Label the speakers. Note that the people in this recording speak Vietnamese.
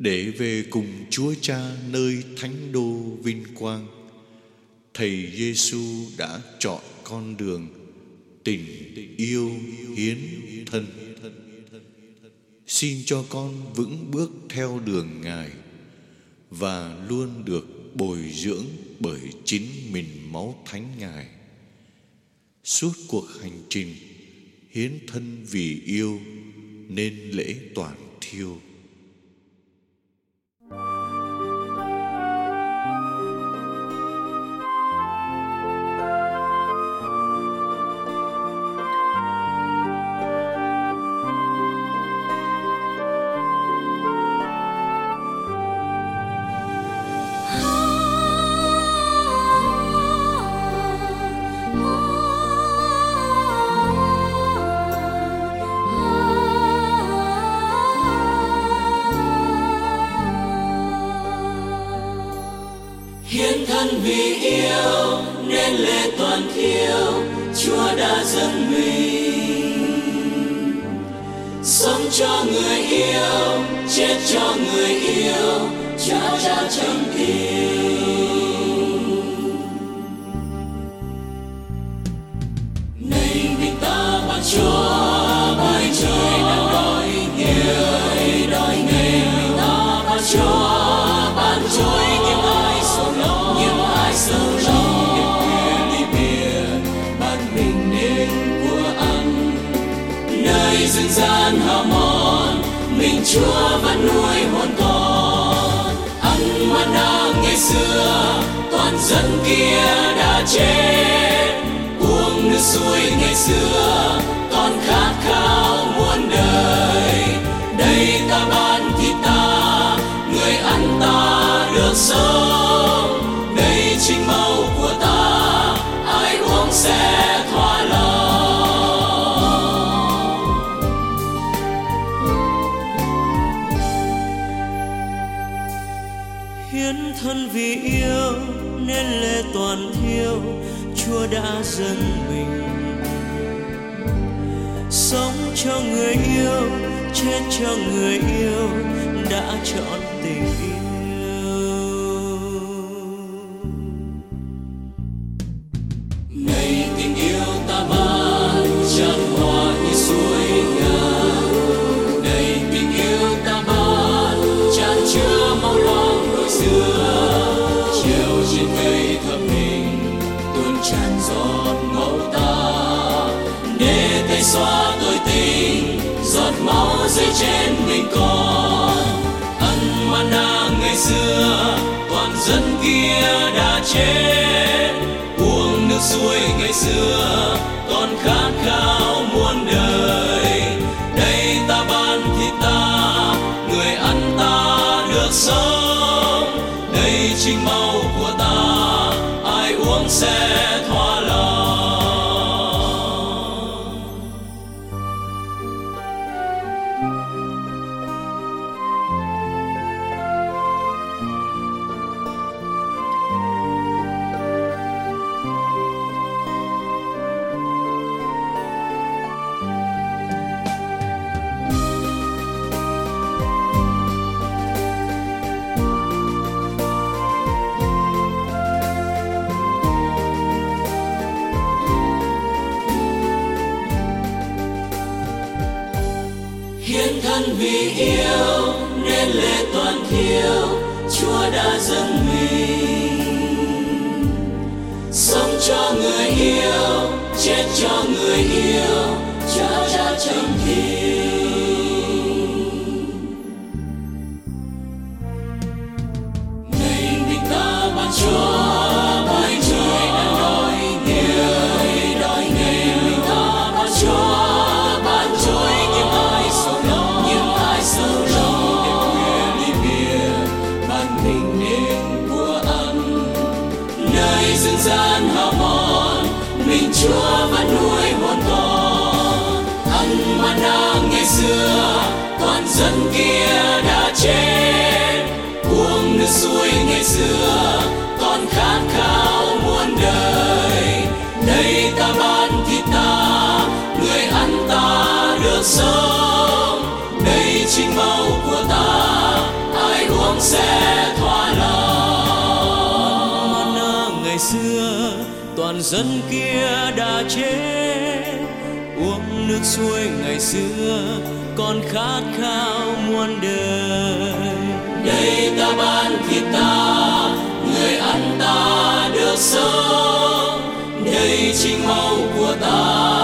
Speaker 1: để về cùng Chúa Cha nơi thánh đô vinh quang. Thầy Giêsu đã chọn con đường tình yêu hiến thân. Xin cho con vững bước theo đường Ngài và luôn được bồi dưỡng bởi chính mình máu thánh Ngài. Suốt cuộc hành trình hiến thân vì yêu nên lễ toàn thiêu.
Speaker 2: Hiến thân vì yêu nên lễ toàn thiêu, Chúa đã dâng mình. Sống cho người yêu, chết cho người yêu, Cha Cha chân tình. Này mình ta ban cho bài trời đang đòi người, đòi ngày mình ta ban cho ban trôi những ai sầu lo, những ai sầu lo để quyền đi biển ban bình đến của ăn. Nơi rừng gian hào mòn mình Chúa vẫn nuôi hồn con. Ăn manna ngày xưa toàn dân kia đã chết, uống nước suối ngày xưa còn khát khao muôn đời. Đây ta ban thịt ta, người ăn ta được sống. Đây chính máu của ta, ai uống sẽ thỏa lòng.
Speaker 3: Hiến thân vì yêu nên lễ toàn thiêu, Chúa đã dâng mình. Sống cho người yêu, chết cho người yêu, đã chọn tình yêu.
Speaker 2: Này tình yêu ta ban chan hòa như suối ngàn. Này tình yêu ta ban chan chứa máu loang đổi xưa. Treo trên cây thập hình tuôn tràn giọt máu ta, để tay xóa tội tình giọt máu rơi trên mình con. Ăn manna ngày xưa toàn dân kia đã chết, uống nước suối ngày xưa còn khát khao muôn đời. Đây ta ban thịt ta, người ăn ta được sống. Đây chính máu của ta, ai uống sẽ thỏa lòng. Hiến thân vì yêu nên lễ toàn thiêu, Chúa đã dâng mình. Sống cho người yêu, chết cho người yêu, Cha Cha chân tình. Này mình ta ban cho bài trời đang đòi người, đòi ngày mình ta ban cho ban trôi những ai sầu lo, những ai sầu lo để quyền đi biển ban bình đến của ăn. Nơi rừng gian hào mòn mình Chúa vẫn nuôi hồn con. Ăn manna ngày xưa toàn dân kia đã chết, uống nước suối ngày xưa còn khát khao muôn đời. Đây ta ban thịt ta, người ăn ta được sống. Đây chính máu của ta, ai
Speaker 3: toàn dân kia đã chết. Uống nước suối ngày xưa còn khát khao muôn đời.
Speaker 2: Đây ta ban thịt ta, người ăn ta được sống. Đây chính máu của ta,